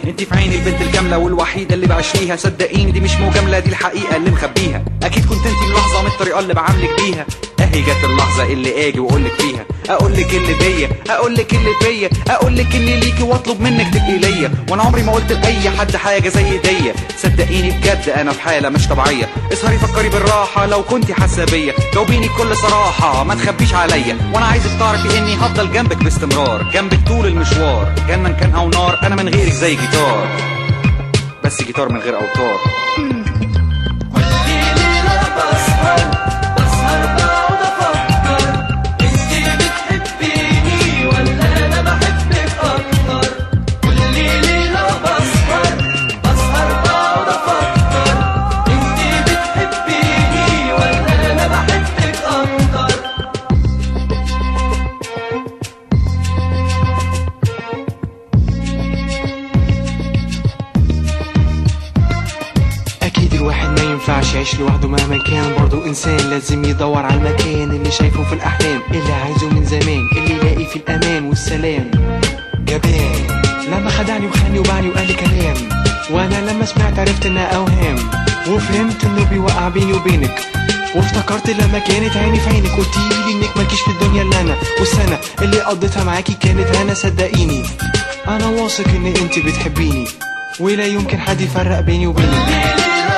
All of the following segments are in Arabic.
انت في عيني البنت الجامله والوحيده اللي بعشريها، صدقيني دي مش مجامله، دي الحقيقه اللي مخبيها. اكيد كنت انت ملاحظه من الطريقه اللي بعاملك بيها. اهي جت اللحظه اللي اجي واقولك فيها، اقولك اللي بيا، اقولك اللي فيا، اقولك اني ليكي واطلب منك تبقي ليا. وانا عمري ما قلت لاي حد حاجه زي دي، صدقيني بجد انا في حاله مش طبيعيه. اسهري فكري بالراحه لو كنتي حاسه بيا، جاوبيني بكل صراحه ما تخبيش عليا. وانا عايزك تعرفي اني هفضل جنبك باستمرار، جنبك طول المشوار، جنه كان او نار. انا من غيرك زي جيتار، بس جيتار من غير اوتار. الواحد ما ينفعش يعيش لوحده مهما كان، برضو انسان لازم يدور على المكان اللي شايفه في الاحلام، اللي عايزه من زمان، اللي يلاقي في الامان والسلام. جبان لما خدعني وخاني وبعني وقال لي كلام، وانا لما سمعت عرفت انها اوهام، وفهمت انه بيوقع بيني وبينك، وافتكرت لما كانت عيني في عينك قلتيلي انك مالكيش في الدنيا الا انا، والسنه اللي قضيتها معاكي كانت هنا. صدقيني انا واثق ان انت بتحبيني، ولا يمكن حد يفرق بيني وبينك.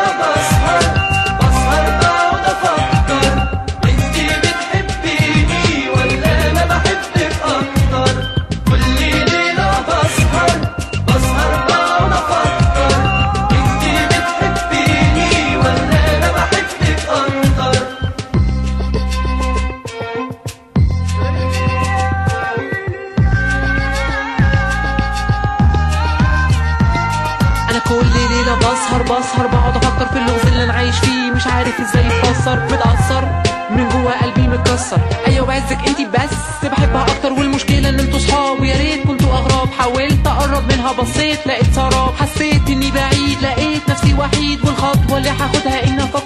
بسهر بقعد افكر، انتي بتحبيني ولا انا بحبك اكتر. كل ليلة بسهر بقعد افكر، انتي بتحبيني ولا انا بحبك اكتر. انا كل ليلة بسهر بقعد افكر في اللغز اللي انا عايش فيه، مش عارف ازاي يتفسر، متأثر من جوا قلبي متكسر. ايوه بعزك انتي بس بحبها اكتر، والمشكلة ان انتوا صحاب ويا ريت كنتوا اغراب. حاولت اقرب منها بصيت لقيت سراب، حسيت اني بعيد لقيت نفسي وحيد، والخطوة اللي هاخدها ان افكر